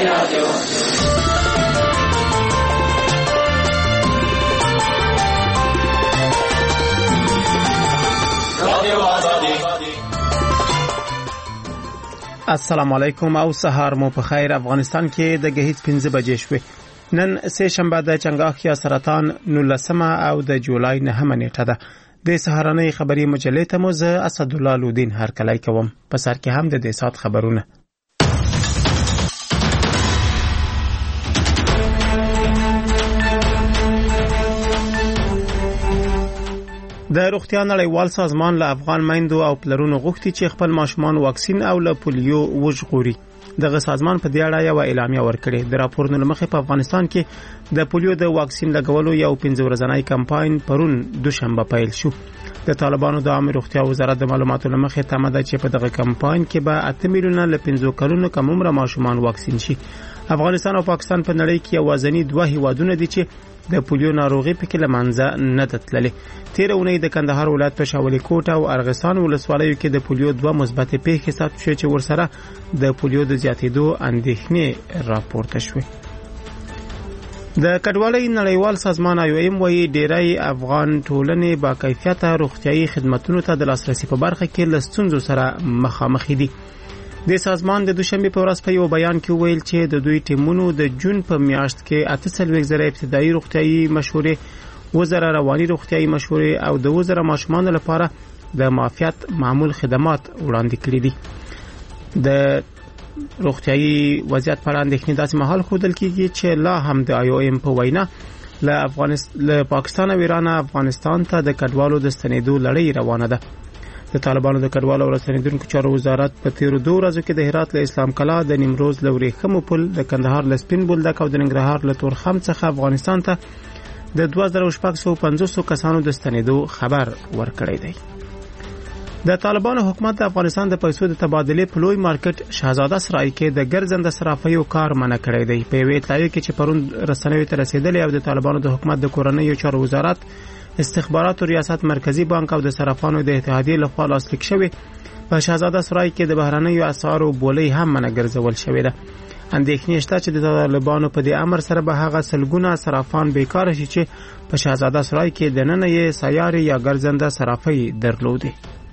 رادیو. السلام علیکم او سهار مو په خیر. افغانستان کې د غهیت 15 بجې شوې. نن سه شنبه د چنګاخ یا سرطان 19 او د جولای 9 نیټه ده. د سهارنۍ خبري مجلې ته مو زه اسد الله لودین هر کله کوم. په سر کې هم د سات خبرونه. د روغتیا نړیوال سازمان له افغان میندو او پلرونو غوښتي چې خپل ماشومان واکسین او له پولیو وژغوري. دغه سازمان په دې اړه یو اعلامیه ورکړې. د راپورونو مخې په افغانستان کې د پولیو د واکسین لګولو یو 15 ورځنی کمپاین پرون دوشنبه پیل شو. د طالبانو د عامه روغتیا وزارت د معلوماتو مخې تمه ده چې په دغه کمپاین کې به 8 میلیونه له 15 کلونو کم عمر ماشومان واکسین شي. افغانستان او پاکستان په نړۍ کې یوازینی دوه هیوادونه دي چې د پولیو ناروغي پکې لمنځه نه تتللې. تیر اونۍ د کندهار ولایت په شاولې کوټ او ارغستان ولسوالیو کې د پولیو دوه مثبت پیښې ثبت شوې چې ورسره د پولیو د زیاتېدو اندېښنې راپورته شوې. د کډوالۍ نړیوال سازمان IOM وايي ډېری افغان ټولنې با کیفیته روغتيایي خدماتو ته د لاسرسي په برخه کې له ستونزو سره مخامخ دي. د سازمان د دوشنبه په ورځ په یو بیان کې ویل چې د دوی ټیمونو د جون په میاشت کې 48,000 ابتدایي روغتيایي مشورې، 1000 رواني روغتيایي مشورې او د 1000 ماشومان لپاره د معافیت معمول خدمات وړاندې کړي دي. د روغتيایي وضعیت پر اندېښنې داسې مهال خودل کېږي چې لا هم د IOM په وینا له پاکستان او ایران افغانستان ته د کډوالو د ستنېدو لړۍ روانه ده. د طالبانو د کډوالو او رسنیدونکو چارو وزارت په تیرو 2 ورځو کې د هرات له اسلام کلا، د نیمروز له ورېښمو پل، د کندهار له سپین بولدک او د ننګرهار له تورخم څخه افغانستان ته د 2650 کسانو د ستنېدو خبر ورکړی دی. د طالبانو حکومت د افغانستان د پیسو د تبادلې په لوی مارکیټ شهزاده سرای کې د ګرځنده صرافیو کار منع کړی دی. په یوې اطلاعیه کې چې پرون رسنیو ته رسیدلې او د طالبانو د حکومت د کورنیو چارو وزارت، استخباراتو ریاست مرکزی بانک او د صرافانو د اتحادیې لخوا لاسلیک شوی، په شهزاده سرای کې د بهرنیو اسعارو بولۍ هم منع ګرځول شوې ده. اندېښنې شته چې د طالبانو په دې امر سره به هغه سلګونه صرافان بیکاره شي چې په شهزاده سرای کې د نن یې سیاري یا ګرځنده صرافي درلودي.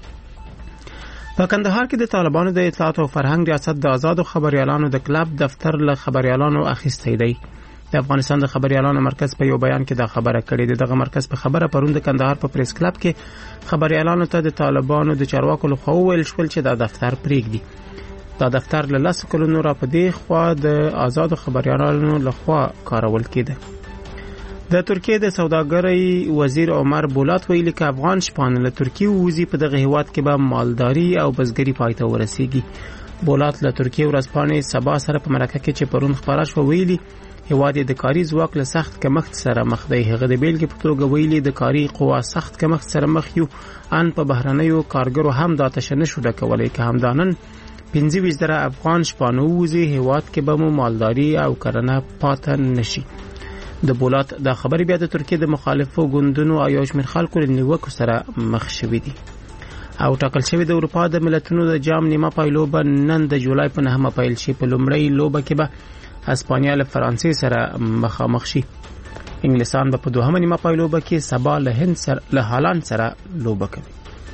په کندهار کې د طالبانو د اطلاعات او فرهنګ ریاست د آزادو خبريالانو د کلب دفتر له خبريالانو اخیستی دی. د افغانستان د خبريالانو مرکز په یو بیان کې دا خبره کړې ده. دغه مرکز په خبره پروند کندهار په پریس کلب کې خبريالانو ته د طالبانو د چارواکو لخوا ویل شول چې دا دفتر پریږدي. دا دفتر له 10 کلونو را پدې خوا د آزادو خبريالانو لخوا کارول کېده. د ترکیه د سوداګرۍ وزیر عمر بولات ویلي چې افغان شپانه له ترکیه ووزي په دغه هیواد کې به مالداري او بزګري پایته ورسیږي. بولات له ترکیه ورځپاڼې سبا سره په مرکه کې چې پرون خبره شو ویلي هیواد د کاري ځواک له سخت کمښت سره مخ دی. هغه د بیلګې په توګه ویلي د کاري قوا سخت کمښت سره مخ یو ان په بهرنیو کارګرو هم د تشنه شو ډکولای که همدانن 25,000 افغان شپانه ووزي هیواد کې به مو مالداري او کرنه پاتې نشي. د بولات دا خبر بیا د ترکیه د مخالفو ګوندونو او یو شمېر خلکو له نیوکو سره مخ شوي دي. او ټاکل شوی د اروپا د ملتونو د جام نیمه پایلوبه نن د جولای په 9 پیل شي. په لومړۍ لوبه کې به اسپانیا له فرانسې سره مخامخ شي. انګلیسان به په دوهمه نیمه پایلوبه کې سبا له هند سره له هالند سره لوبه کوي.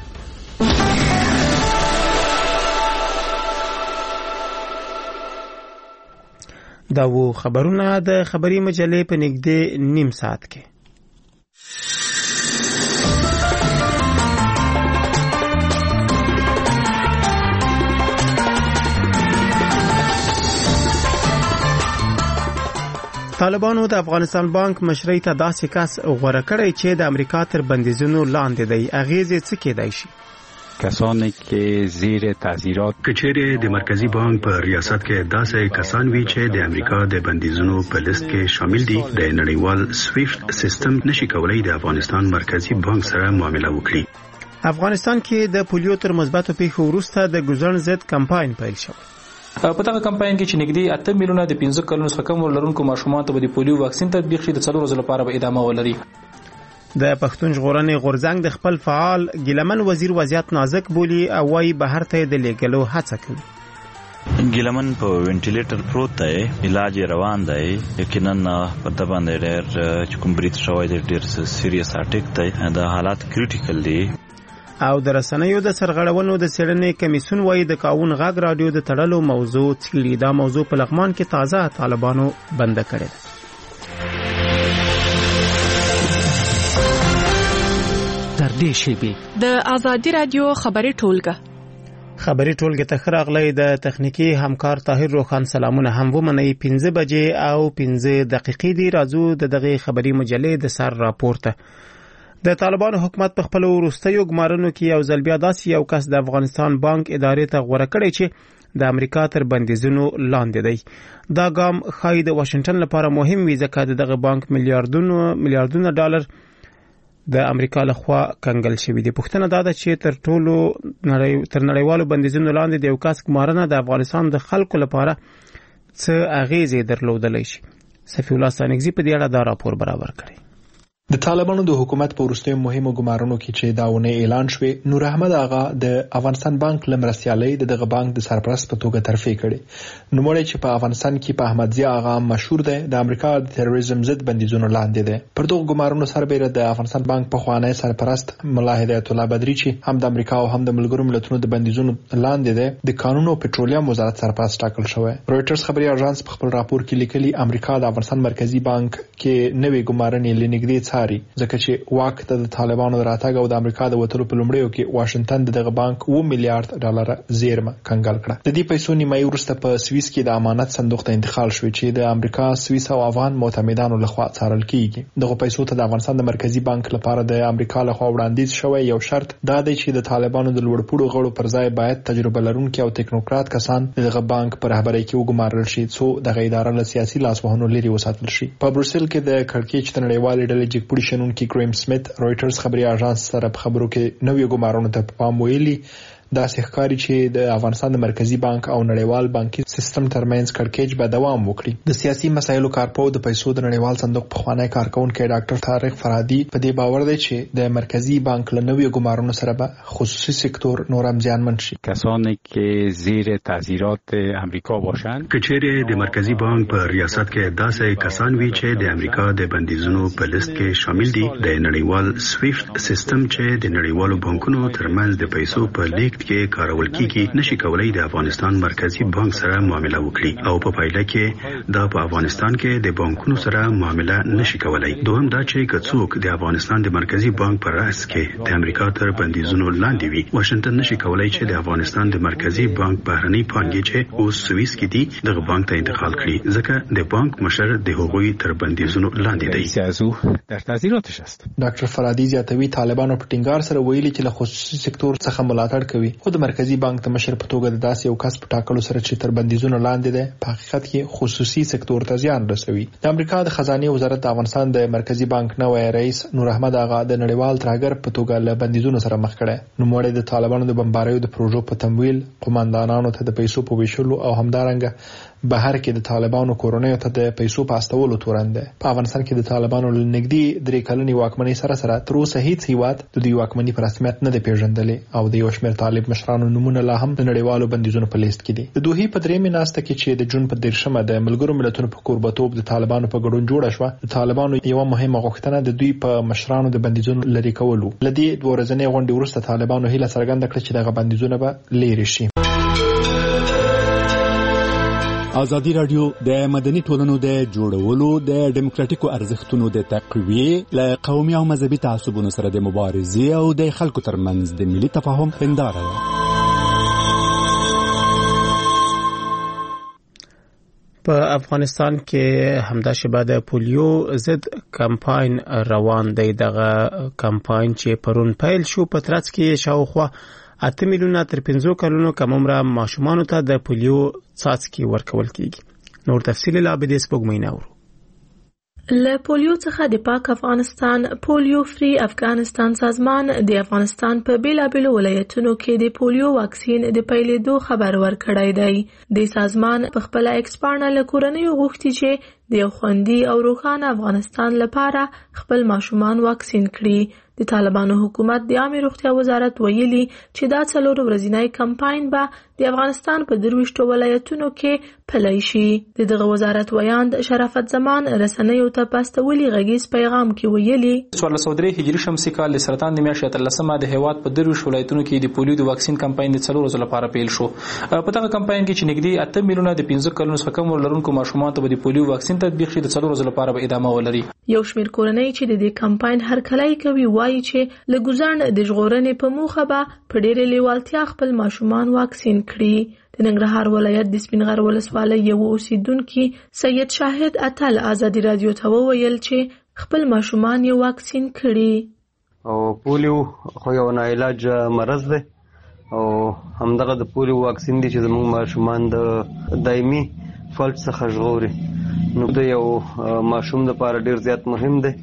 دا وو خبرونه د خبري مجلې په نږدې نیم ساعت کې. طالبانو د افغانستان بانک مشرۍ ته داسې کس غوره کړی چې د امریکا تر بندیزونو لاندې دی. اغیزې څه کېدای شي؟ کسانی که زیر تاثیرات کچېرې د مرکزی بانک په ریاست کې داسې کسان وی چې د امریکا د بندیزونو په لیست کې شامل دي د نړیوال سویفت سیستم نشي کولای د افغانستان مرکزی بانک سره معامله وکړي. افغانستان کې د پولیو تر مثبتو پیښو وروسته د ګوزن ضد کمپاین پیل شو. په دغه کمپاین کې چې نږدې 8 میلیونه د 15 کلونو څخه کم لرونکو ماشومان ته د پولیو واکسین تطبیق شي د 4 ورځې لپاره به ادامه ولري. د پښتون ژغورنې غورځنګ د خپل فعال ګیلمن وزیر وضعیت نازک بولی او وايي بهر ته د لیګلو هڅه کوي. ګیلمن په وینټیلیټر پروت دی، علاج روان دی. یقینا په د باندې ډېر چې کوم بریټ شوی دی ډېر سیریس اټیک دی، دا حالات کریټیکل دي. او د رسنیو د سرغړونو د څېړنې کمیسیون وایي د کاون غږ راډیو د تړلو موضوع څېړي. دا موضوع په لغمان کې تازه طالبانو بند کړې ده. تر دې شیبې د آزادي رادیو خبري ټولګه ته راغلی. د تخنیکی همکار طاهر روخان سلامونه هم ومنئ. 15 بجې او 15 دقیقې دی. راځو د دغه خبري مجلې د سر راپورته. د طالبانو حکومت په خپل وروستیو ګمارنو کې یو ځل بیا داسې یو کس د افغانستان بانک ادارې ته غوړه کړی چې د امریکا تر بندیزونو لاندې دی. دا ګام ښایي د واشنگټن لپاره مهم وي ځکه دغه بانک میلیارډونه ډالر د امریکا لخوا کنګل شوی دی. پوښتنه دا ده چې تر نړیوالو بندیزونو لاندې د یو کس ګمارنه د افغانستان د خلکو لپاره څه اغیزې درلودلی شي. صفی الله سانګزی په دې اړه دا راپور برابر کړی. د طالبانو د حکومت په وروستیو مهمو ګمارنو کې چې داونه اعلان شوه، نور احمد آغا د افغانستان بانک لمرستیالي دغه بانک د سرپرست په توګه ترفیع کړي. نو مړی چې په افغانستان کې په احمدزي آغا مشهور دی، د امریکا د تروریزم ضد بندیزونو لاندې دی. پر دغه ګمارنو سربېره د افغانستان بانک په خوانی سرپرست ملا هدایت الله بدری چې هم د امریکا او هم د ملګرو ملتونو د بندیزونو لاندې دی، د قانون او پټرولیم وزارت سرپرست ټاکل شوی. رويټرز خبري اژانس په خپل راپور کې لیکلي امریکا د افغانستان مرکزی بانک کې نوې ګمارنې لنګدي څاري، ځکه چې واک ته د طالبانو راتګ او د امریکا د وټلو په لومړیو کې واشنگټن دغه بانک 2 میلیارډ ډالر زیرمه کنګل کړه. د دې پیسو نیمایي وروسته په سویس کې د امانت صندوق ته انتقال شو چې د امریکا، سویس او افغان معتمدانو لخوا څارل کیږي. دغه پیسو ته د افغانستان د مرکزی بانک لپاره د امریکا لخوا وړاندیز شوی یو شرط دا دی چې د طالبانو د لوړپوړو غړو پر ځای باید تجربه لرونکي او ټیکنوکرات کسان دغه بانک پر رهبرۍ کې وګمارل شي، څو دغه اداره له سیاسي لاسوهنو لري وساتل شي. په بروسل کې د کړکېچ د نړیوالې ډلې جګپوړي شنونکي ګریم سمیت رويټرز خبري اژانس سره په خبرو کې نوې ګمارنو ته پام ویلي. دا ښکاري چې د افغانستان د مرکزی بانک او نړیوال بانکي سیستم ترمنځ کړکېچ به دوام وکړي. د سیاسي مسایلو کارپو د پیسو د نړیوال صندوق په خوانی کارکونکو ډاکټر طارق فرادی په دې باور دی چې د مرکزی بانک له نوې ګمارنو سره به خصوصي سکتور نورم زیانمن شي. کسانی که زیر تاثیرات امریکا باشند، کچېره د مرکزی بانک په ریاست کې داسې کسان وی چې د امریکا د بندیزونو په لیست کې شامل دي، د نړیوال سویفټ سیستم چې د نړیوالو بانکونو ترمنځ د پیسو په لیک کې کارول کیږي نشي کولای د افغانستان مرکزی بانک سره معامله وکړي او په پایله کې دا په افغانستان کې د بانکونو سره معامله نشي کولای. دوهم دا چې کڅوک د افغانستان د مرکزی بانک پر راس کې د امریکا تر بندیزونو لاندې وي، واشنگټن نشي کولای چې د افغانستان د مرکزی بانک بهرنی پانګې چې اوس سویس کې دي دغه بانک ته انتقال کړي، ځکه د بانک مشر د هغوی تر بندیزونو لاندې دی. سیاسو در تاثیراتش است. ډاکټر فرادی زیاتوي طالبانو په ټینګار سره ویلي چې له خصوصي سکتور څخه ملاتړ کوي، خو د مرکزی بانک د مشر په توګه د داسې یو کس په ټاکلو سره چې تر بندیزونو لاندې ده په حقیقت کې خصوصي سکتور ته زیان رسوي. د امریکا د خزانه وزارت د افغانستان د مرکزی بانک نوې رئیس نور احمد آغا د نړیوال ترهګر په توګه له بندیزونو سره مخ کړي. نو مړی د طالبانو د بمباریو د پروژو په تمویل، قوماندانانو ته د پیسو په ویشلو او همدارنګه بهر کې د طالبانو کورونیو ته د پیسو په استولو تورنده. په افغانستان کې د طالبانو لنګدي 3 کلنې واکمنۍ سره تر اوسه هیڅ هیواد د دوی واکمنۍ په رسمیت نه دی پیژندلې او د یو شمېر طالب مشرانو نمونه لا هم د نړیوالو بندیزونو په لیست کې دي. د دوی په درېمه ناسته کې چې د جون په 13مه د ملګرو ملتونو په کوربتوب د طالبانو په ګډون جوړه شوه، د طالبانو یو مهمه غوښتنه د دوی په مشرانو د بندیزونو لري کولو. لدی 2 ورځې غونډې وروسته طالبانو هیله څرګنده کړه چې دغه بندیزونه به لري شي. ازادي رادیو د مدني ټولنو د جوړولو، د ډیموکراټیکو ارزښتونو د تقویه، له قومي او مذهبي تعصبونو سره د مبارزې او د خلکو ترمنځ د ملي تفاهم هنداره ده. په افغانستان کې همدا شبه د پولیو ضد کمپاین روان دی. دغه کمپاین چې پرون پیل شو په ترڅ کې شاوخوا 8 میلیونه تر 15 کلونو کم عمره ماشومانو ته د پولیو څاڅکي ورکول کیږي. نور تفصیل لا به د سپوږمۍ نورو. له پولیو څخه د پاک افغانستان پولیو فری افغانستان سازمان د افغانستان په بیلابیلو ولایتونو کې د پولیو واکسین د پیلېدو خبر ورکړی دی. د سازمان په خپل ایکسپانه له کورنیو غوښتي چې د خوندي او روښانه افغانستان لپاره خپل ماشومان واکسین کړي. د طالبانو حکومت د عامه روغتیا وزارت ویلي چې دا 4 ورځنی کمپاین به د افغانستان په 23 ولایتونو کې پلی شي. دغه وزارت ویاند شرافت زمان رسنیو ته په استولي غږیز پیغام کې ویلي 1403 هجری شمسي کال د سرطان د میاشتې 13مه د هیواد په 23 ولایتونو کې د پولیو د واکسین کمپاین د 4 ورځې لپاره پیل شو. په دغه کمپاین کې چې نږدې 8 میلیونه د 15 کلونو څخه کم لرونکو ماشومان ته د پولیو واکسین تطبیق شي د 4 ورځې لپاره به ادامه ولري. یو شمېر کورنۍ چې د دې کمپاین هرکلی کوي وایي چې له ګزارن د ژغورنې په موخه به په ډېرې لیوالتیا خپل ماشومان واکسین کړي. د ننګرهار ولایت د سپینغر ولسوالۍ یو اوسیدونکي سید شاهد اتل ازادي رادیو ته وویل چې خپل ماشومان یې واکسین کړي او پولیو خو یو ناعلاج مرض دی او همدغه د پولیو واکسین دی چې زموږ ماشومان د دایمي فلج څخه ژغوري. نو د یو ماشوم لپاره ډیر زیات مهم دی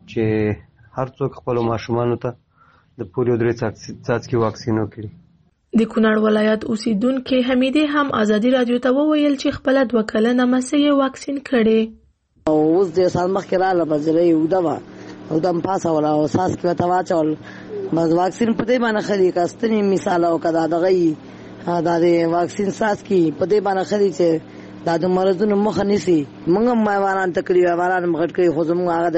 چې هر څوک خپل ماشومانو ته د پولیو 3 څاڅکي واکسین وکړي. د کونړ ولایت اوسیدونکي حمیدې هم ازادي رادیو ته وویل چې خپل 2 کلنه مسه یې واکسین کړي او اوس د سال مخکې رااله بزرې ودا او دم پاسه ولا او ساس کې تا واچول بس واکسین په دې باندې خري کاستنی مثال او کدا دغه دا د واکسین ساس کې په دې باندې خري چې دا د مرزونو مخه نيسي. موږ مایوانان تکلیف واران مغټ کوي خو زموږ هغه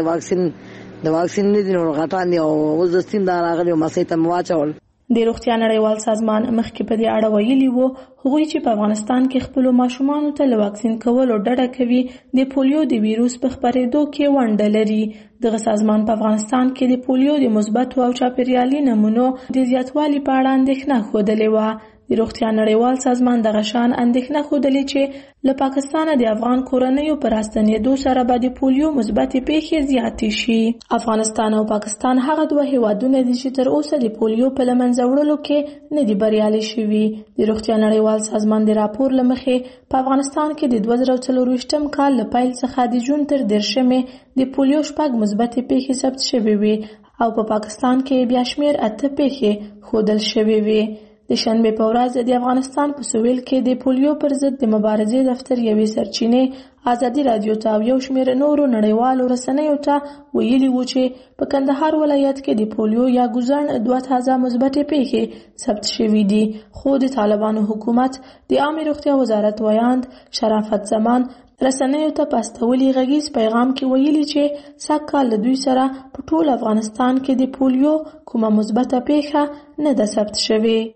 د واکسین نه دي نو غټان دي او اوس د سیم دا راغلی مسه ته واچول. د روغتیا نړیوال سازمان مخکې په دې اړه ویلي وو هغوی چې په افغانستان کې خپل ماشومان ته له واکسین کولو ډډه کوي د پولیو د ویروس په خپرېدو کې ونډه لري. دغه سازمان په افغانستان کې د پولیو د مثبت او چاپیریالي نمونو د زیاتوالي په اړه اندېښنه ښودلې وه. د روغتیا نړیوال سازمان دغه شان اندېښنه ښودلې چې له پاکستانه د افغان کورنیو پر راستنېدو سره به د پولیو مثبتې پیښې زیاتې شي. افغانستان او پاکستان هغه 2 هیوادونه دي چې تر اوسه د پولیو په له منځه وړلو کې نه دي بریالي شوي. د روغتیا نړیوال سازمان د راپور له مخې په افغانستان کې د 2024 کال له پیل څخه د جون تر 10 د پولیو 6 مثبتې پیښې ثبت شوې وي او په پاکستان کې بیا شمېر 8 پیښې ښودل شوې وي. د شنبه په ورځ د افغانستان په سویل کې د پولیو پر ضد د مبارزې دفتر یوې سرچینې ازادي رادیو ته یو شمېر نورو نړیوالو رسنیو ته ویلي وو چې په کندهار ولایت کې د پولیو یا ګزن 2 تازه مثبتې پیښې ثبت شوې دي. خو د طالبانو حکومت د عامه روغتیا وزارت ویاند شرافت زمان رسنیو ته په استولي غږیز پیغام کې ویلي چې سږکال له دوی سره په ټول افغانستان کې د پولیو کومه مثبته پیښه نه ده ثبت شوې.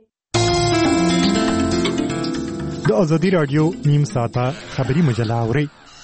د ازادي رادیو نیم ساعته خبری مجله اوري.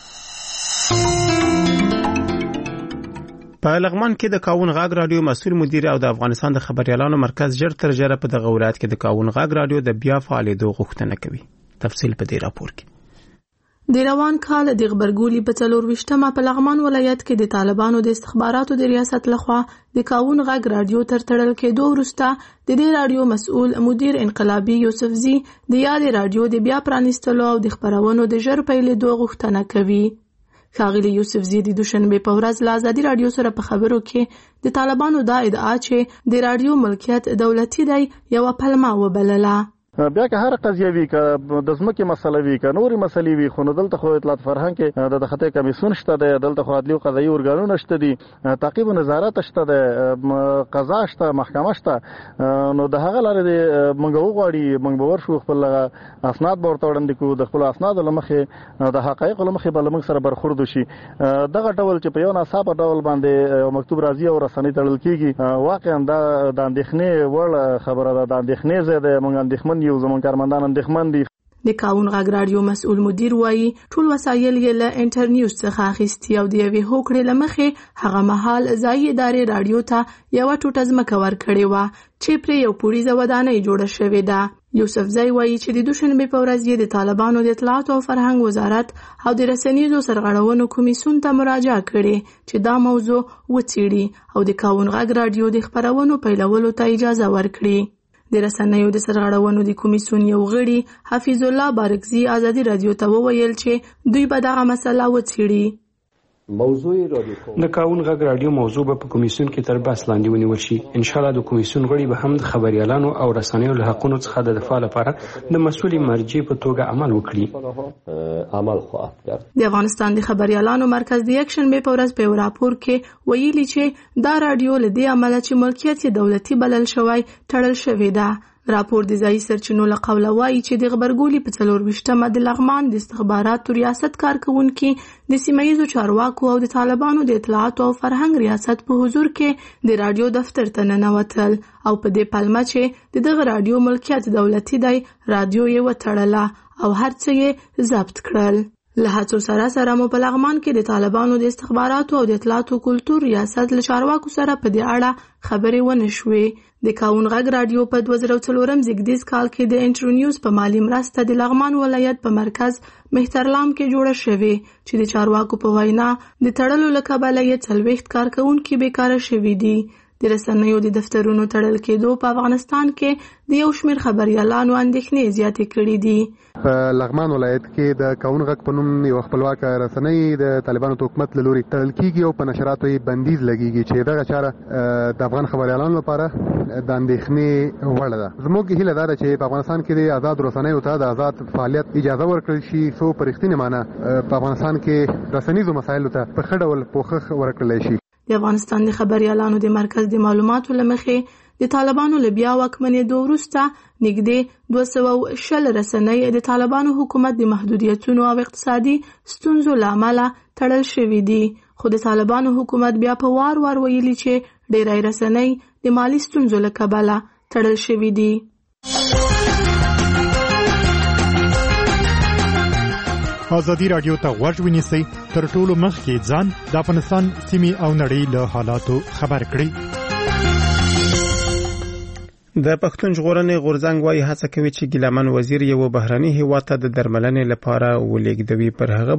په لغمان کې د کاون غاګ رادیو مسؤل مدیر او د افغانستان د خبريالانو مرکز جر تر جره په دغه ولایت کې د کاون غاګ رادیو د بیا فعالیدو غوښتنه کوي. تفصیل په دې راپور کې. د روان کال د غبرګولي په 24مه په لغمان ولایت کې د طالبانو د استخباراتو د ریاست لخوا د کاون غاګ رادیو تر تړل کېدو وروسته د دې رادیو مسؤل مدیر انقلابي یوسفزي د یاد رادیو د بیا پرانیستلو او د خبرونو د ژر پیلېدو غوښتنه کوي. ښاغلي یوسفزي د دوشنبه په ورځ له ازادي رادیو سره په خبرو کې د طالبانو دا ادعا چې د رادیو ملکیت دولتي دی یو پلمه وبلله. بیا که هر قضیه وی که د ځمکې مسله وی که نورې مسلې وي خو دلته خو اطلاعات فرهنګ کې د خطي کمیسیون شته دی، دلته خو عدلي او قضایي ارګانونه شته دي، تعقیب او نظارت شته دی، قضا شته، محکمه شته. نو د هغه لارې موږ وغواړي موږ به ورشو خپل اسناد به ورته وړاندې کړو، د خپلو اسنادو له مخې د حقایقو له مخې به له موږ سره برخورد وشي. دغه ډول چې په یو ناڅاپه ډول باندې مکتوب راځي او رسنۍ تړل کېږي واقعا دا د اندېښنې وړ خبره ده. د اندېښنې ځای دی، موږ اندېښمن یو، زموږ کارمندان اندېښمن دي. د کاون غاګ رادیو مسؤل مدیر وایي ټول وسایل یې له انټرنیوز څخه اخیستي او د یوې هوکړې له مخې هغه مهال ځایي ادارې رادیو ته یوه ټوټه ځمکه ورکړې وه چې پرې یو پوړیزه ودانۍ جوړه شوې ده. یوسفزی وایي چې د دوشنبې په ورځ یې د طالبانو د اطلاعات او فرهنګ وزارت او د رسنیزو سرغړونو کمیسیون ته مراجعه کړې چې دا موضوع وڅېړي او د کاون غاګ رادیو د خپرونو پیلولو ته اجازه ورکړي. د رسنیو د سرغړونو د کمیسیون یو غړي حفیظ الله بارکزي ازادي رادیو ته وویل چې دوی به دغه مسله وڅېړي. د کاون غږ رادیو موضوع به په کمیسیون کې تر بحث لاندې ونیول شي. ان شاء الله د کمیسیون غړي به هم د خبريالانو او رسنیو له حقوقو څخه د دفاع لپاره د مسؤلې مرجع په توګه عمل وکړي. د افغانستان د خبريالانو مرکز د یکشنبه په ورځ په راپور کې ویلي چې دا رادیو له دې عمله چې ملکیت دولتي بلل شوی تړل شوی ده. راپور د ځایي سرچینو له قوله وایي چې د غبرګولي په 24مه د لغمان د استخباراتو ریاست کارکونکي د سیمایي چارواکو او د طالبانو د اطلاعات او فرهنګ ریاست په حضور کې د رادیو دفتر ته ننوتل او په دې پلمه چې دغه رادیو ملکیت دولتي دی رادیو یې وتړله او هر څه یې ضبط کړل. له هڅو سره مو په لغمان کې د طالبانو د استخباراتو او د اطلاعاتو کلتور ریاست له چارواکو سره په دې اړه خبرې ونه شوې. د کاون غږ رادیو په 2004 زیږدیز کال کې د انټرو نیوز په مالی مرسته د لغمان ولایت په مرکز مهترلام کې جوړه شوې چې د چارواکو په وینا د تړلو له کبله یې 40 کارکونکي بیکاره شوي دي. د رسنیو د دفترونو تړل کېدو په افغانستان کې د یو شمېر خبريالانو اندېښنې زیاتې کړې دي. په لغمان ولایت کې د کاون غږ په نوم یو خپلواک رسنۍ د طالبانو حکومت له لوري تړل کېږي او په نشراتو یې بندیز لګېږي چې دغه چاره د افغان خبريالانو لپاره د اندېښنې وړ ده. زموږ هیله دا ده چې په افغانستان کې د آزاد رسنیو ته د آزاد فعالیت اجازه ورکړل شي څو په رښتینې معنی په افغانستان کې رسنیزو مسایلو ته په ښه ډول پوښښ ورکړل شي. د افغانستان د خبريالانو د مرکز د معلوماتو لمخې د طالبانو له بیا واکمنېدو وروسته نږدې 210 رسنۍ د طالبانو حکومت د محدودیتونو او اقتصادي ستونزو له امله تړل شوې دي. خو د طالبانو حکومت بیا په وار ویلي چې ډېری رسنۍ د مالی ستونزو له کبله تړل شوې دي. ازادي رادیو ته غوږ ونیسئ تر ټولو مخکې ځان د افغانستان سیمې او نړۍ له حالاتو خبر کړئ. د پښتون ژغورنې غورځنګ وايي هڅه کوي چې ګیلمن وزیر یو بهراني هیواد ته د درملنې لپاره ولېږدوي. پر هغه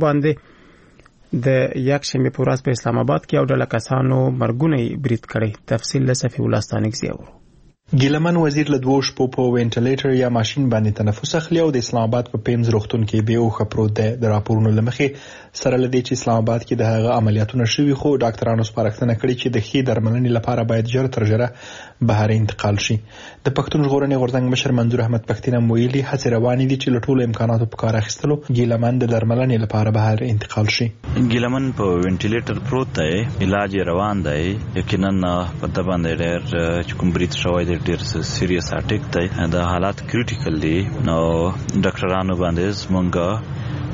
باندې د یکشنبه په ورځ په اسلام آباد کې یو ډله کسانو مرګونه برید کړی. تفصیل له صفي الله ستانکزي اورو. ګیلمن وزیر له 2 شپو په وینټیلیټر یا ماشين باندې تنفس اخلي او د اسلام آباد په پیمز روغتون کې به اوخه پروت دی. د راپورونو لمخې سره لدی چې اسلام آباد کې د هغه عملیاتونه شوي خو ډاکټرانو سپارښتنه کړې چې د ښې درملنې لپاره باید ژر تر ژره بهر انتقال شي. د پښتون ژغورنې غورځنګ مشر منظور احمد پښتين ویلي هڅې روانې دي چې له ټولو امکاناتو په کار اخیستلو ګیلمن د درملنې لپاره بهر انتقال شي. ګیلمن په وینټیلیټر پروت دی، علاج روان دی. یقینا په دباندې ډېر کوم برید شوی ډېر سیریس اټیک دی. د حالات کریټیکل دي. نو ډاکټرانو باندې مونږ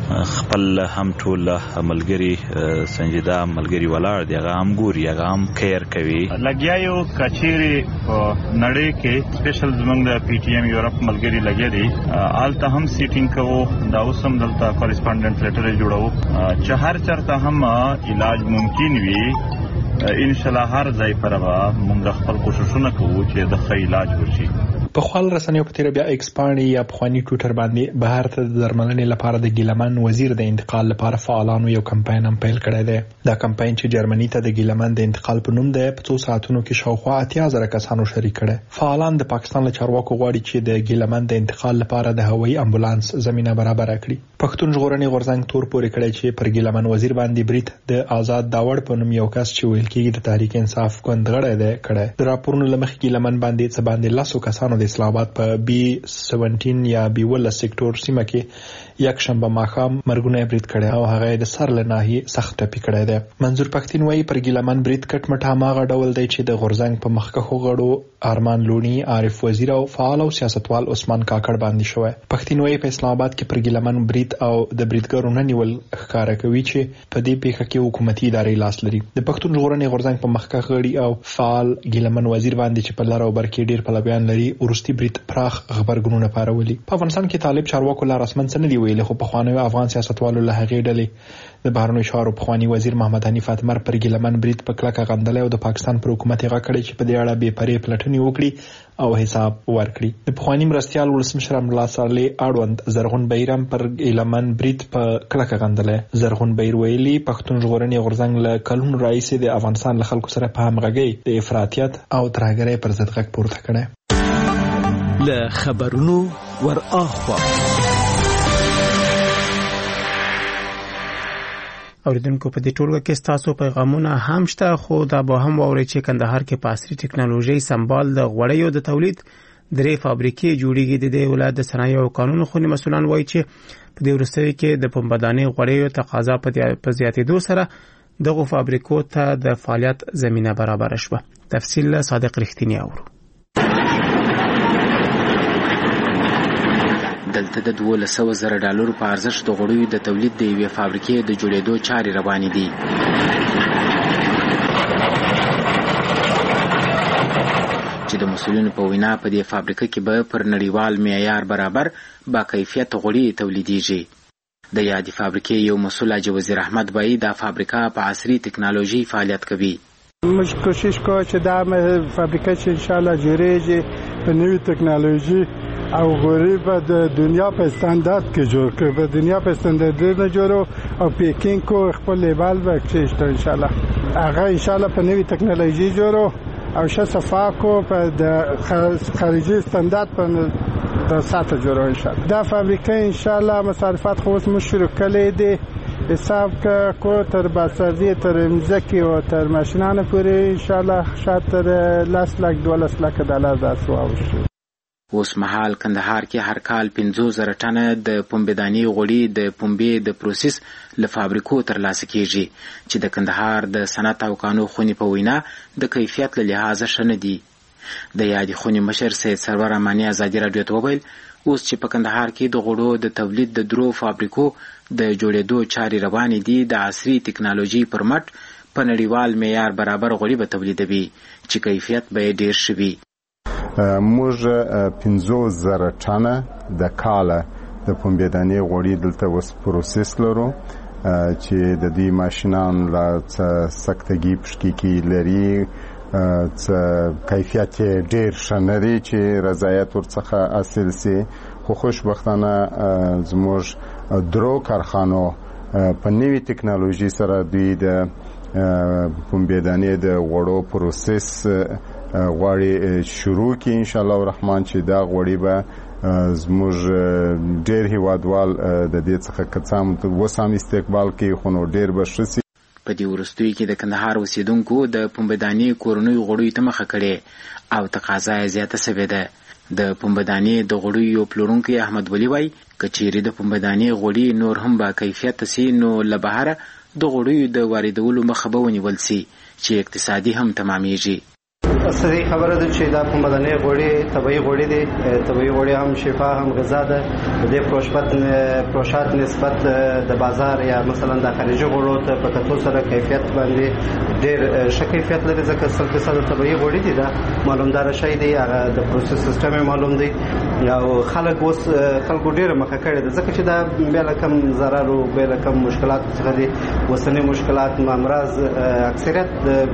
خپل هم ټول عملګری سنجیده عملګری ولاړ دی. هغه هم ګوري، هغه هم کیر کوي. لګیا یو کچيري نړۍ کې سپیشل زمونږ د پی ټی ایم یورپ ملګری لګیا دي. آلته هم سیټینګ کوو، دا اوس هم دلته کورسپونډنټ لیټر جوړو چې هر چرته هم علاج ممکن وي. ان شاء الله هر ځای پر موږ خپل کوششونه کوو چې د ښه علاج وشي. په خپل رسنیو په تیر بیا ایکسپانډ یا پخوانی ټوټر باندې بهر ته د درملنې لپاره د ګیلمن وزیر د انتقال لپاره فعالانو یو کمپاین هم پیل کړی دی. دا کمپاین چې جرمني ته د ګیلمن د انتقال په نوم دی په 2 ساعتونو کې شاوخوا 80,000 کسانو شریک کړي. فعالان د پاکستان له چارواکو غواړي چې د ګیلمن د انتقال لپاره د هوایي امبولانس زمينه برابر کړي. پښتون ژغورنې غورځنګ تور پورې کړی چې پر ګیلمن وزیر باندې برید د آزاد داوړ په نوم یو کس چې ویل کېږي د تحریک انصاف ګوندغړی دی کړی. د راپورونو لمخې ګیلمن باندې څه باندې 100 کسانو د اسلام آباد په B17 یا B12 سېکټور سیمه کې یک شنبه ماښام مرګونه برید کړي او هغه د سر له ناحیې سخت ټپي کړی دی. منظور پښتين وايي پر ګیلمن برید کټ مټ هغه ډول دی چې د غورځنګ په مخکخو غړو ارمان لونی، عارف وزیر او فعال او سیاستوال عثمان کاکړ باندې شوی. پښتين وايي په اسلام آباد کې پر ګیلمن برید او د بریدګرو نه نیول ښکارا کوي چې په دې پیښه کې حکومتي ادارې لاس لري. د پښتون ژغورنې غورځنګ په مخکخ غړي او فعال ګیلمن وزیر باندې چې په لار او بر کې ډیر پلویان لري ورستي برید پراخ خبرګونونه پارولي. په افغانستان کې طالب چارواکو لا رسمن څه نه دی ویلي خو په خوانوي افغان سیاستوالو له هغې ډلې د بهرنیو چارو پخوانی وزیر محمد حنیف اتمر پر ګیلمن برید په کلکه غندلی او د پاکستان پر حکومت یې غږ کړی چې په دې اړه بې پرې پلټنې وکړي او حساب ورکړي. د پخوانی مرستیال ولسمشر امرالله صالح اړوند زرغون بهیر پر ګیلمن برید په کلکه غندلی. زرغون بهیر ویلي پښتون ژغورنې غورځنګ له کلونو راهیسې د افغانستان له خلکو سره په همغږۍ د افراطیت او ترهګرۍ پر ضد غږ پورته کړی. له خبرونو ور اخوا اوریدونکو په دې ټولګه کې تاسو پیغامونه هم شته، خو دا به هم واورئ چې کندهار کې په عصري ټکنالوژي سمبال د غوړیو د تولید 3 فابریکې جوړیږي. د دې ولایت د صنایع او قانون خونی مسؤلان وایي چې په دې وروستیو کې د پنبهدانۍ غوړیو تقاضا په زیاتېدو سره دغه فابریکو ته د فعالیت زمینه برابر شوه. تفصیل صادق رښتینی اورو. دلته د $12,000 په ارزښت د غوړیو د تولید د یوې فابریکې د جوړېدو چارې روانې دي. چې د مسؤلینو په وینا په دې فابریکه کې به پر نړیوال معیار برابر با کیفیت غوړي تولیدېږي. د یادې فابریکې یو مسؤل حاجي وزیر احمد بایی دا فابریکه په عصري ټکنالوژي فعالیت کوي. موږ کوشش کوو چې دا فابریکه چې ان شاء الله جوړېږي په نوې ټکنالوژي او غوړي به د دنیا په استاندارد کې جوړ کړي، په دنیا په استاندارد نه جوړو او پیکینګ کو خپل لیبل به کېشته ان شاء الله. هغه ان شاء الله په نوې ټکنالوژي جوړو او صفا کو په د خارجي استاندارد په ساته جوړو ان شاء الله. دا فابریکه ان شاء الله مصارفات خو اوس مشروع کړي دي، حساب کو تر بازاري تر مزکی او تر ماشینانه پورې ان شاء الله شاید تر $12,000 داسو اوشي. اوس مهال کندهار کې هر کال 50,000 ټنه د پنبهدانۍ غوړي د پنبې د پروسس له فابریکو ترلاسه کیږي چې د کندهار د صنعت او قانون خونی په وینا د کیفیت له لحاظه شنه دي. د یادې خونی مشر سید سرور امانی ازادي رادیو ته وویل اوس چې په کندهار کې د غوړو د تولید د 3 فابریکو د جوړېدو چارې روانې دي، د عصري ټکنالوژي پر مټ په نړیوال معیار برابر غوړي به تولیدوي چې کیفیت به ډیر شي. موږ 50,000 ټنه د کاله د پنبهدانۍ غوړي دلته اوس پروسس لرو چې د دې ماشینان لا سکتګي پشکې لري، کیفیت ډیر شنري چې رضایت ورڅخه حاصل سي. خو خوشبختانه زموږ درو کارخانو په نوې ټکنالوژي سره دوی د پنبهدانۍ د غوړو پروسس غوړي شروع کی ان شاء الله الرحمن چې دا غوړي به زموږ ډیر هیوادوال د دې څخه کڅام وسام استقبال کوي، خو نو ډیر به شسي. په دې وروستیو کې د کندهار اوسیدونکو د پنبهدانۍ کورنۍ غوړیو ته مخه کړې او تقاضا یې زیاته شوې ده. د پنبهدانۍ د غوړیو پلورونکی احمد ولی وایي کچېرې د پنبهدانۍ غوړي نور هم با کیفیت سي نو له بهره د غوړیو د واردولو مخه به ونیول سي چې اقتصادي هم تمامېږي. صحیح خبره ده چې دا پنبهدانۍ غوړي طبیعي غوړي دي، طبیعي غوړي هم شفا هم غذا ده. د دې پروشات نسبت د بازار یا مثلا د خارجي غوړو ته په کتو سره کیفیت باندې ډېر ښه کیفیت لري، ځکه 100% طبیعي غوړي دي. دا معلومدار شی دی، هغه د پروسس سیستم معلوم دی او خلکو ډېر مخه کړي ده، ځکه چې دا بیا لکم ضرر او بیا لکم مشکلات څخه دي. وسنی مشکلات امراض اکثریت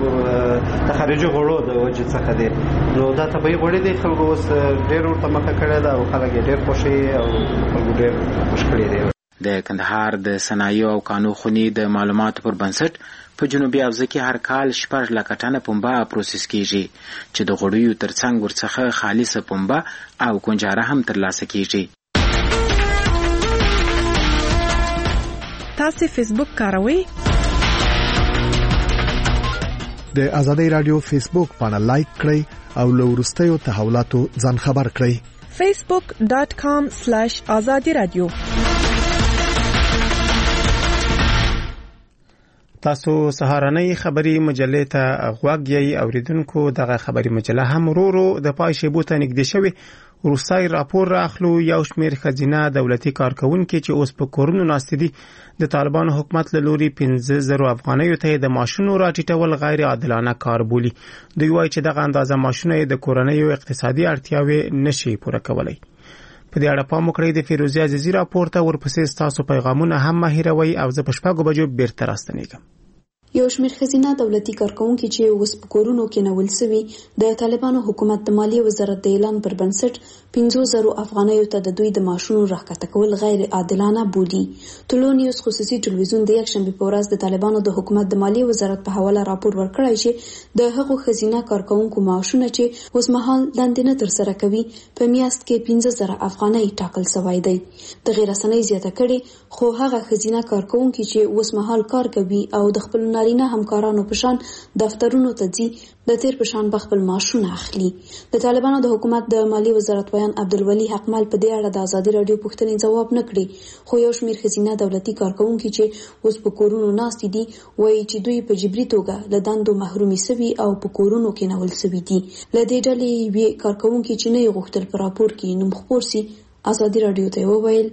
د خارجي غوړو د وجه څخه دي، نو دا طبیعي غوړي دي. خلکو اوس ډېر ورته مخه کړي ده او خلک یې ډېر خوښوي او خلکو ډېر خوښ کړي دي. د کندهار د صنایع او قانون خونی د معلوماتو پر بنسټ په جنوبي حوزه کې هر کال 6 ټنه پنبه پروسس کیږي چې د غوړیو ترڅنګ ورڅخه خالصه پنبه او کنجاره هم ترلاسه کیږي. تاسو فیسبوک کاروئ؟ د آزادۍ رادیو فیسبوک باندې لایک کړئ او له وروستیو تحولاتو ځان خبر کړئ. facebook.com/azadi radio. تاسو سهارنۍ خبری مجلې ته غوږ یې اوریدونکو. دغه خبری مجله هم ورو د پای شیبو ته نږدې شوی. روسای راپور راخلو یو شمیر خزینه دولتي کارکونکو چې اوس په کورونو ناست دي د طالبان حکومت له لوري 15,000 افغانیو ته د ماشونو راټیټول غیر عادلانه کار بولي. دوی وایي چې دغه اندازه ماشونه د کورنیو اقتصادي اړتیاوې نشي پوره کولای. په دې اړه پام وکړئ. د فیروزي عزیزی راپور ته ورپسې تاسو پیغامونه هم مهیروي او زه په 6 بجو بیرته راستنیږم. یو شمېر ښځینه دولتي کارکونکي چې اوس په کورونو کې نول سوي د طالبانو حکومت د مالیې وزارت د اعلان پر بنسټ 50,000 افغانیو ته د دوی د معاشونو راښکته کول غیر عادلانه بولي. طلوع نیوز خصوصي ټلویزیون د یکشنبې په ورځ د طالبانو د حکومت د مالیې وزارت په حواله راپور ورکړی چې د هغو ښځینه کارکونکو معاشونه چې اوس مهال دندې نه ترسره کوي په میاشت کې 15,000 افغانۍ ټاکل شوی دی. د غیر رسنۍ زیاته کړي خو هغه ښځینه کارکونکي چې اوس مهال کار کوي او د خپل نارینه همکارانو په شان دفترونو ته ځي د تیر په شان خپل معاشونه اخلي. د طالبانو د حکومت د مالیې وزارت ویان عبدالولي حقمل په دې اړه د ازادي رادیو پوښتنې ځواب نه کړي، خو یو شمېر ښځینه دولتي کارکونکي چې اوس په کورونو ناست دي وایي چې دوی په جبري توګه له دندو محرومي سوي او په کورونو کې نول سوي دي. له دې ډلې یوې کارکونکي چې نه یې غوښتل په راپور کې نوم خپور سي ازادي رادیو ته وویل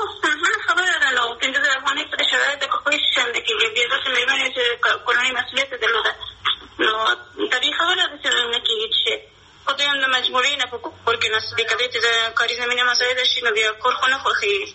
کورنۍ مسئولیت درلوده، نو طبیعي خبره ده چې نه کېږي چې خو دوی هم د مجبورۍ نه په کور کې ناست دي. که دوی ته د کاري زمینې مساعده شي نو بیا کور خو نه خوښېږي.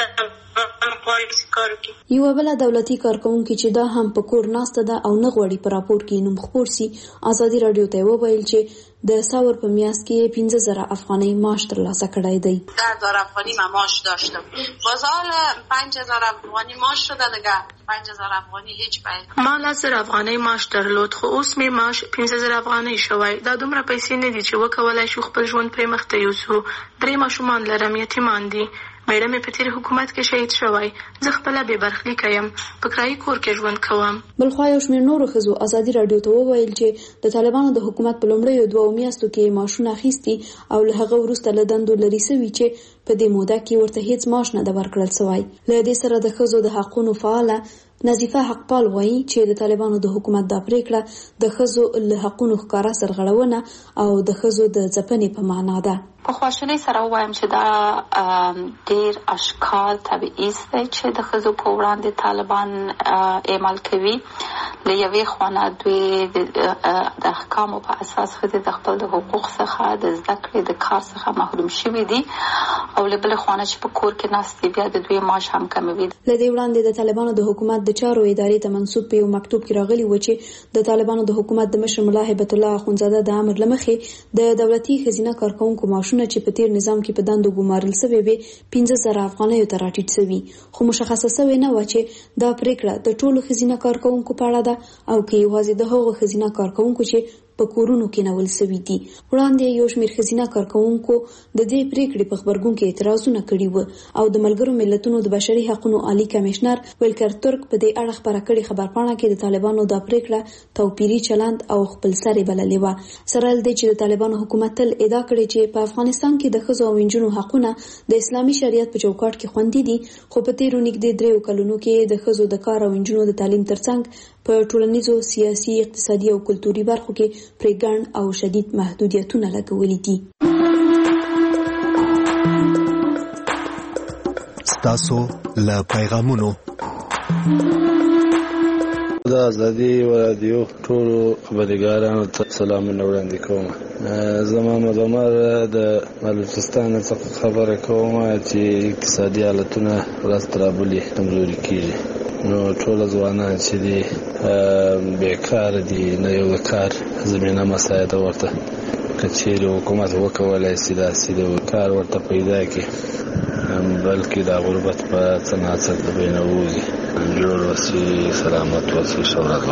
یوه بله دولتي کارکونکي چې دا هم په کور ناسته ده او نه غواړي په راپور کې نوم خپور سي ازادي رادیو ته وویل چې د ساور په میاشت کې 15,000 افغانۍ معاش ترلاسه کړی دی. 10,000 افغانی من معاش داشتم. باز حال 5,000 افغانی معاش شده دیگه. 5,000 افغانی هیچ پای. ما 10,000 افغانۍ معاش درلود خو اوس مې معاش 15,000 افغانۍ شوی. دا دومره پیسې نه دي چې وکولای شو خپل ژوند پرې مخ ته یوسو. 3 ماشومان لرم، یتیمان دي. مېړه مې په تیر حکومت کې شهید شوی. زه خپله بې برخلیکه یم، په کرایي کور کې ژوند کوم. بلخوا یو شمېر نورو ښځو ازادي رادیو ته وویل چې د طالبانو د حکومت په لومړیو 2 میاشتو کې معاشونه اخیستي او له هغه وروسته له دندو لرې سوي چې په دې موده کې ورته هیڅ معاش نه ده ورکړل سوی. له دې سره د ښځو د حقونو فعاله نظیفه حقپال وایي چې د طالبانو د حکومت دا پریکړه د ښځو له حقونو ښکاره سرغړونه او د ښځو د ځپنې په معنا ده. په خواشینۍ سره وایم چې دا ډیر اشکال تبعیض دی چې د ښځو په وړاندې طالبان اعمال کوي. له یوې خوا دوی د احکامو په اساس ښځې د خپل د حقوق څخه د زده کړې د کار څخه محروم شوي دي او له بلې خوا چې په کور کې ناست دي بیا د دوی معاش هم کموي. له دې وړاندې د طالبانو د حکومت د چارو ادارې ته منسوب په یو مکتوب کې راغلی و چې د طالبانو د حکومت د مشر ملا هیبت الله اخونزاده د امر لمخې د دولتي ښځینه کارکونکو معاشونه چې په تیر نظام کې په دندو ګمارل شوی وي 15,000 افغانیو ته راټیټ شوی، خو مشخصه شوی نه و چې دا پریکړه د ټولو ښځینه کارکونکو په اړه ده او کې یوازې د هغو ښځینه کارکونکو چې په کورونو کې نول شوي دي. وړاندې یو شمېر ښځینه کارکونکو د دې پریکړې په خبرګون کې اعتراضونه کړي وو او د ملګرو ملتونو د بشري حقوقو عالی کمشنر ویلکر ترک په دې اړه خبره کړې خبرپاڼه کې د طالبانو دا پریکړه توپیري چلند او خپل سرې بللې و. سره دې چې د طالبانو حکومت تل ادعا کړې چې په افغانستان کې د ښځو او نجونو حقونه د اسلامي شریعت په چوکاټ کې خوندي دي، خو په تیرو نږدې 3 کلونو کې د ښځو د کار او نجونو د تعلیم ترڅنګ په ټولنیزو، سیاسي، اقتصادي او کلتوري برخو کې پرې ګڼ او شدید محدودیتونه لګولي دي. ستاسو له پیغامونو د ازادي رادیو ټولو خبرګارانو ته سلامونه وړاندې کوم. زما مدمر د بلوچستان څخه خبره کوم چې اقتصادي حالتونه ورځ تر بلې کمزوري کیږي. نو ټول ځوانان چې دي بیکار دي، نه یو کار زمینه مساعده ورته کچېرې حکومت وکولای شي داسې د کار ورته پیدا کړي، بلکې د غربت په څناڅل د بینه ووځي. جوړ وسي، سلامت وسي، شهرت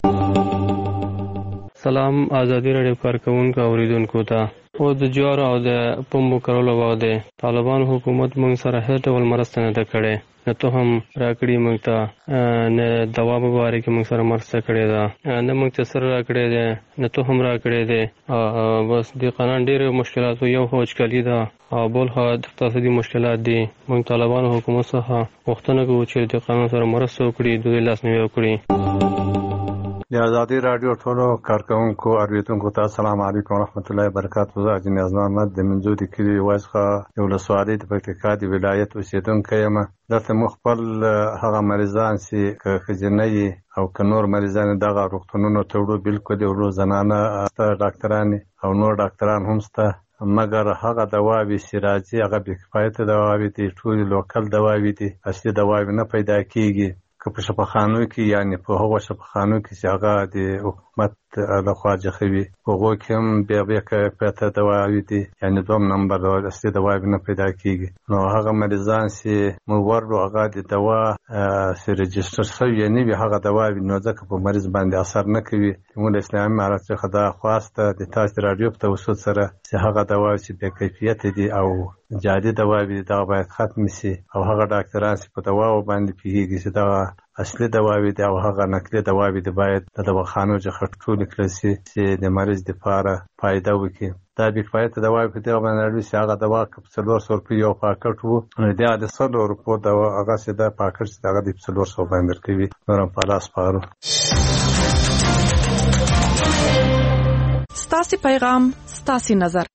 وسي. سلام ازادي رادیو کارکونکو اوریدونکو ته. او د جوارو او د پمبو کرلو وخت دی. طالبان حکومت موږ سره هیڅ ډول مرسته نه ده کړې، نه ته هم راکړي موږ ته، نه دوا په باره کې موږ سره مرسته کړې ده، نه موږ ته سره راکړی دی، نه ته هم راکړی دی. بس د قانون ډېرې مشکلات، یو خو وچکالي ده او بل خو اقتصادي مشکلات دي. موږ طالبانو حکومت څخه غوښتنه کوو چې د قانون سره مرسته وکړي، د دوی لاسنیوی وکړي. د ازادي رادیو ټولو کارکونکو اوریدونکو ته السلام علیکم ورحمت الله وبرکاته. زه اجازه محمد د منځو د کلی واسخه یو لسوالي د پکتیکا د ولایت اوسیدونکی یم. دلته مو خپل هغه مریضان چې ښځینه او که نور مریضان دغه روغتونونو ته وړو، بالکل د وړو زنانه ډاکټران او نور ډاکټران هم شته، مګر هغه دواوې چې راځي هغه بې کفایته دواوې دي، ټولې لوکل دواوې دي، اصلي دواوې نه پیدا کېږي. که په شفاخانو کې یعنی په هغو شفاخانو کې چې هغه د حکومت لخوا جخوي هغو کې هم بیا کیفیته دواوې دي یعنی دوم نمبر اصلي دواوې نه پیدا کېږي. نو هغه مریضان چې مور هغه د دوا چې رجسټر شوی یعنی هغه دواوې نو ځکه په مریض باندې اثر نه کوي. موږ اسلامي امارت څخه دا خواسته د تاسو رادیو په توسط سره چې هغه دواوې چې بې کیفیته دي او جادي دواوې دا باید ختم شي او هغه ډاکټران چې په دواو باندې پیږي چې دا اصلي دواوې دي او هغه نقلي دواوې دي باید د دواخانو څخه ټول کړل شي چې د مریض لپاره فائدہ وکړي. دا به کفایت دواوې په دغه باندې راځي چې هغه دوا په 400 روپیو یو پاکټ وو نو دا د 100 روپیو دوا هغه چې دا پاکټ چې هغه د 400 باندې کوي نورم پالاس پارو. ستاسو پیغام ستاسو نظر